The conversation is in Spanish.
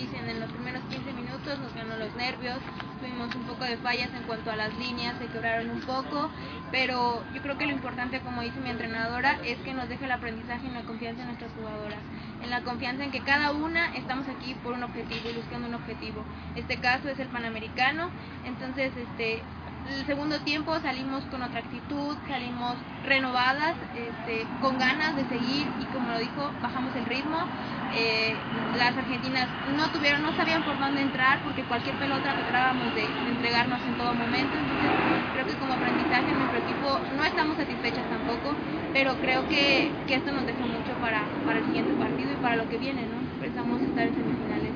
dicen, en los primeros 15 minutos nos ganó los nervios, tuvimos un poco de fallas en cuanto a las líneas, se quebraron un poco, pero yo creo que lo importante, como dice mi entrenadora, es que nos deje el aprendizaje y la confianza en nuestras jugadoras, en la confianza en que cada una estamos aquí por un objetivo y buscando un objetivo. Este caso es el Panamericano, entonces el segundo tiempo salimos con otra actitud, salimos renovadas, con ganas de seguir y, como lo dijo, bajamos el ritmo. Las argentinas no sabían por dónde entrar, porque cualquier pelota tratábamos de entregarnos en todo momento. Entonces creo que como aprendizaje en nuestro equipo no estamos satisfechas tampoco, pero creo que esto nos deja mucho para el siguiente partido y para lo que viene, ¿no? Pensamos estar en semifinales.